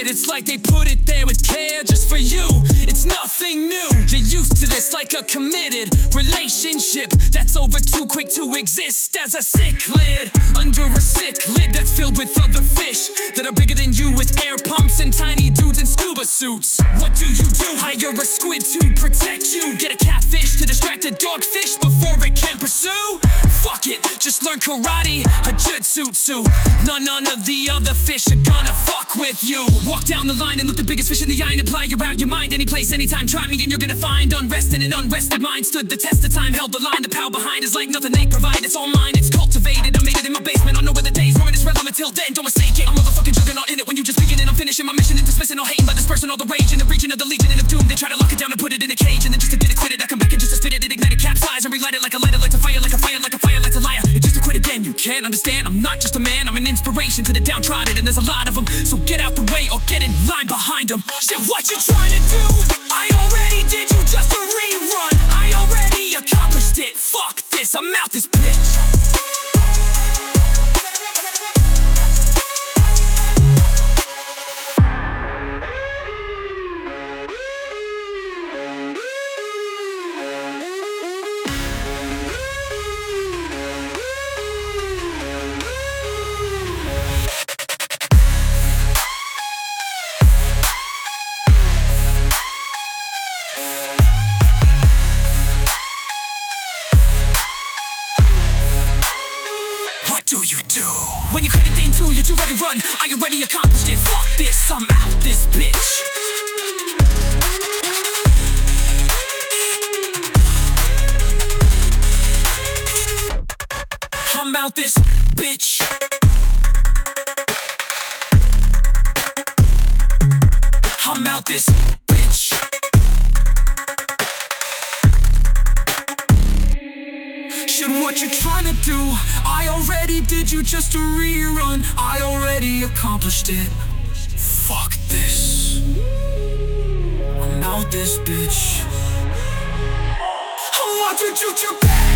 it, it's like they put it there with care just for you. It's nothing new, you're used to this, like a committed relationship that's over too quick to exist as a cichlid under a sick lid that's filled with other fish that are bigger than you, with air pumps and tiny dudes in scuba suits. What do? Hire a squid to protect you, get a catfish to distract a dogfish before it can pursue. Fuck it, just learn karate, a jutsu. None of the other fish are gonna fuck with you. Walk down the line and look the biggest fish in the eye and apply around your mind. Any place, anytime, try me and you're gonna find unrest in an unrested mind. Stood the test of time, held the line, the power behind is like nothing they provide. It's all mine, it's cultivated, I made it in my basement. I know where the days ruin, it's relevant till then. Don't mistake it, I'm motherfucking juggernaut in it. When you just begin and I'm finishing my mission and dismissing all hating by dispersing all the rage in the region of the legion and of doom. They try to lock it down and put it in a cage, and then just to get it quitted, I come back and just to spit it and ignite it, capsize and relight it like a lighter, like a fire, like a fire, like a fire, like a liar. It's just to quit it then. You can't understand, I'm not just a man, I'm an inspiration to the downtrodden, and there's a lot of them. So get out the way or get in line behind them. Shit, what you trying to do? I already did, you just a rerun. I already accomplished it. Fuck this, I'm out this bitch. What do you do? When you couldn't think through, you're too ready to run. I already accomplished it. Fuck this, I'm out this bitch. I'm out this bitch. I'm out this bitch. Shit, what you trying to do? I already did, you just a rerun. I already accomplished it. Fuck this, I'm out this bitch. I want to shoot you back.